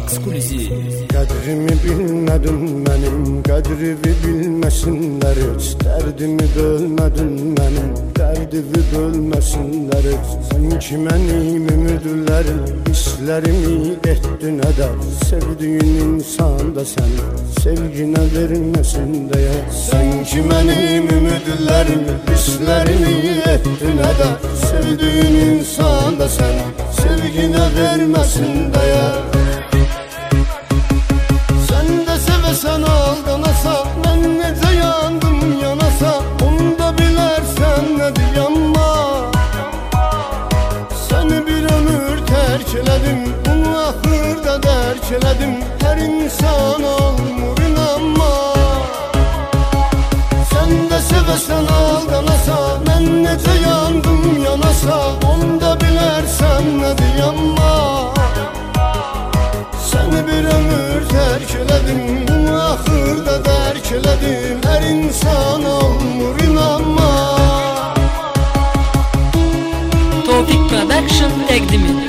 ekskluziv. Qədrimi bilmədin mənim, qədrimi bilməsinlər heç. Dərdimi bölmədin mənim, dərdimi bölməsinlər heç. Sən ki mənim ümidlərim, hisslərimi etdin ədər. Sevdiyin insan da sən, sevginə verməsin deyə. Sən ki mənim ümidlərim, hisslərimi etdin ədər. Sevdiyin insan da sən, sevginə verməsin deyə. Sen aldanasa, ben necə yandım yanasa, onu da bilərsən nədir yanma. Səni bir ömür tərk elədim, bunu axırda dərk elədim. Hər insan olmur inanma. Sən də sevəsən aldanasa, mən necə yandım yanasa, onu da bilərsən nədir yanma. Səni bir ömür tərk elədim, bunu axırda dərk elədim. Hər insan olmur inanma. Topik Production təqdim edir.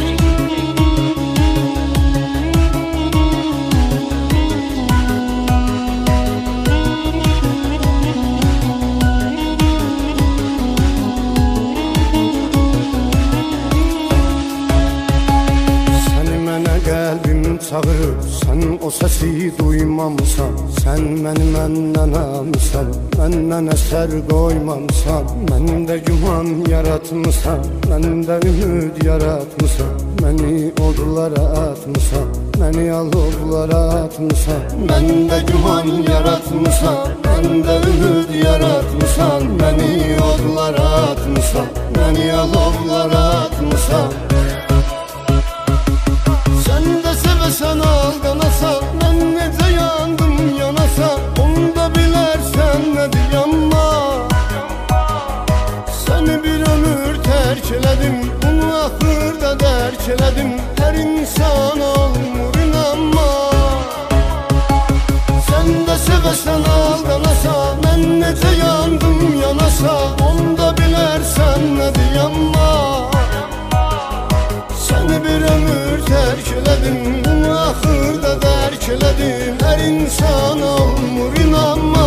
Çağırıb, sən o səsi duymamısan. Sən məni məndən almısan, məndən əsər qoymamısan. Məndə güman yaratmısan, məndə ümid yaratmısan. Məni odlara atmısan, məni alovlara atmısan. Məndə güman yaratmısan, məndə ümid yaratmısan. Məni odlara atmısan, məni alovlara atmısan. Sen aldanasa, ben necə yandım yanasa, onu da bilərsən nədir yanma. Səni bir ömür tərk elədim, bunu axırda dərk elədim. Hər insan olmur inanma. Sən də sevəsən aldanasa, mən necə yandım yanasa, onu da bilərsən nədir yanma. Səni bir ömür tərk elədim, bunu axırda dərk elədim. Hər insan olmur inanma.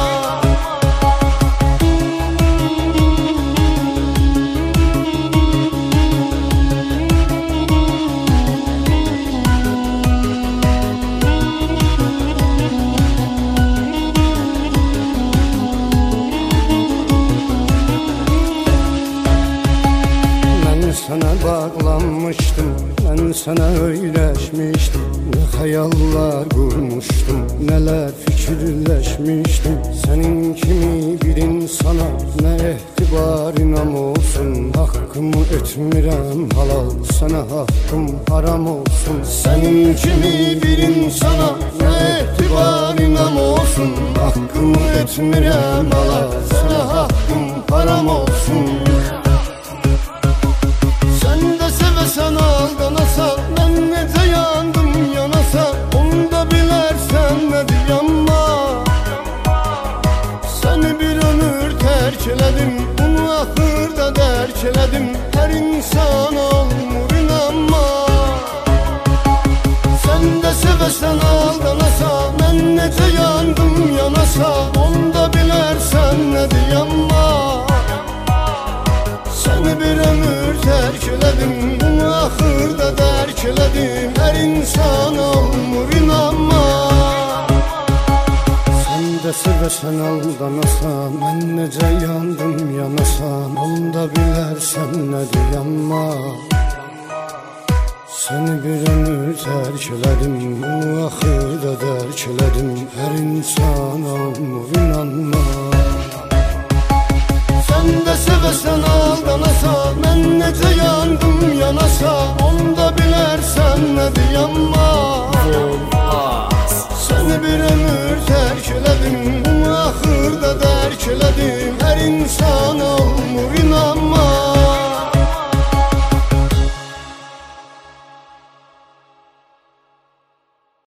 Sana bağlanmışdım, ben sana öyrəşmişdim. Ne hayallar kurmuştum, neler fikirləşmişdim. Senin kimi bir insana ne etibarınam olsun. Hakkımı etmirəm halal, sana hakkım haram olsun. Senin kimi bir insana ne etibarınam olsun. Hakkımı etmirəm halal, sana hakkım haram olsun. Sen aldanasa, ben necə yandım yanasa, onu da bilərsən nədir yanma. Səni bir ömür tərk elədim, bunu axırda dərk elədim. Hər insan olmur inanma. Sən də sevəsən aldanasa, mən necə yandım yanasa, onu da bilərsən nədir yanma. Səni bir ömür tərk elədim, bunu axırda dərk elədim. Hər insan olmur inanma. Sən də sevəsən aldanasa, mən necə yandım yanasam, onda bilərsən nədir yanma. Səni bir ömür tərk elədim, bunu axırda dərk elədim. Hər insan olmur inanma. Sən də sevəsən aldanasa, mən necə yandım yanasa, onu da bilərsən nədir yanma.